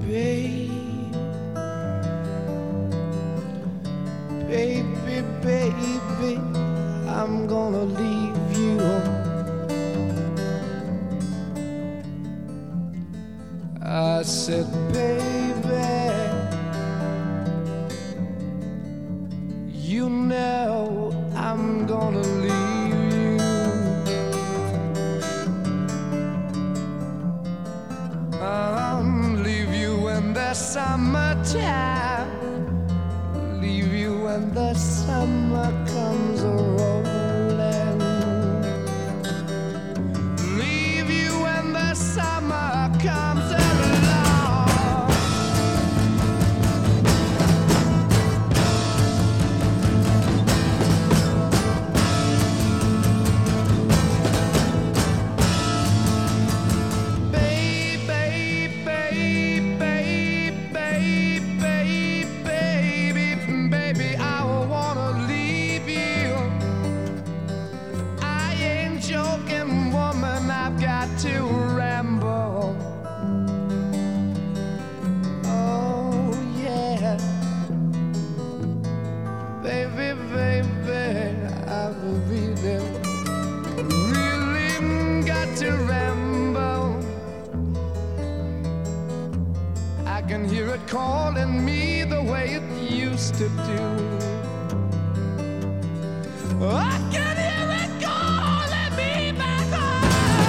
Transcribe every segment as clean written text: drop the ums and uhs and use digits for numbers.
baby, baby, baby, I'm gonna leave you. I said, baby, you know I'm gonna leave you. Leave you in the summertime, leave you when the summer comes rolling, leave you when the summer comes along. To ramble, oh yeah, baby, baby, I will be there. Really got to ramble. I can hear it calling me the way it used to do. I can hear it calling me back home.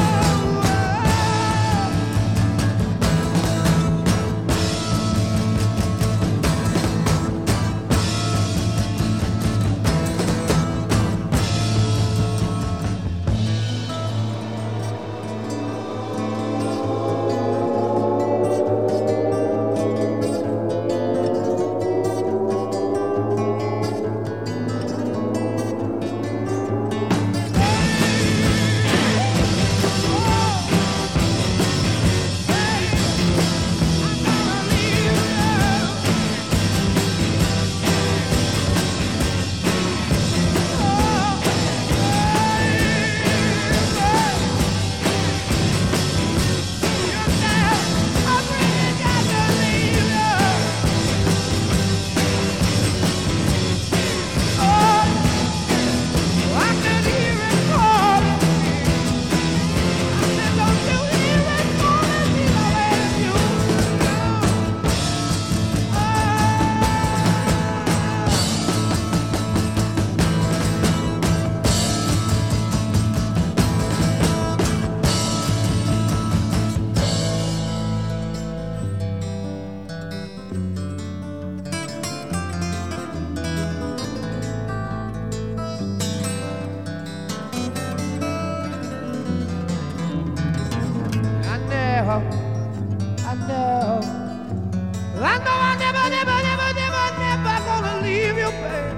Never gonna leave you, babe.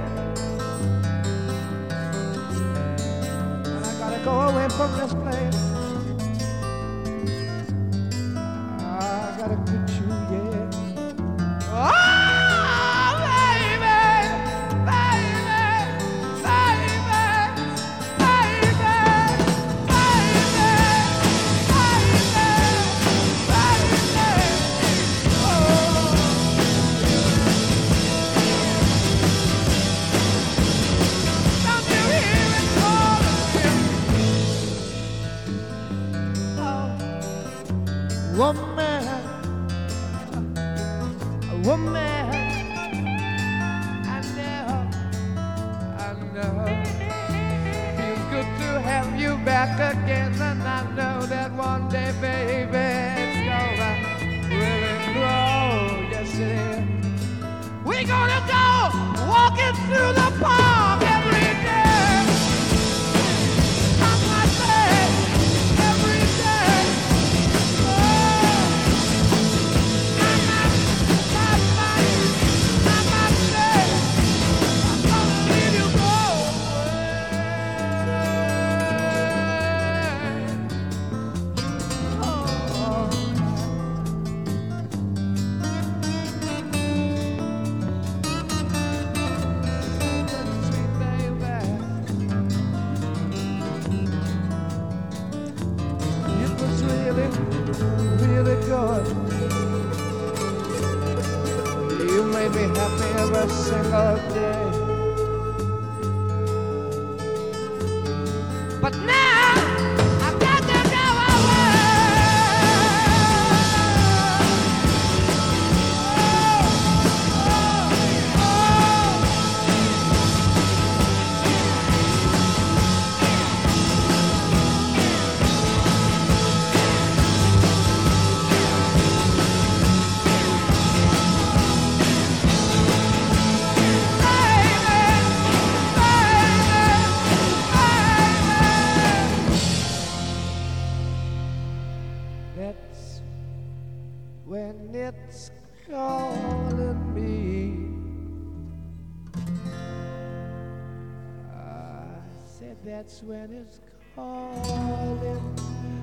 And I gotta go away from this place. I gotta get you, yeah. Oh, baby, baby, baby, baby, woman, woman, I know, feels good to have you back again, and I know that one day, baby, it's gonna really grow, yes it is. We're gonna go walking through the park every day, I might say, every day. be happy every single day. But now I've got to go away. That's when it's calling me. I said that's when it's calling.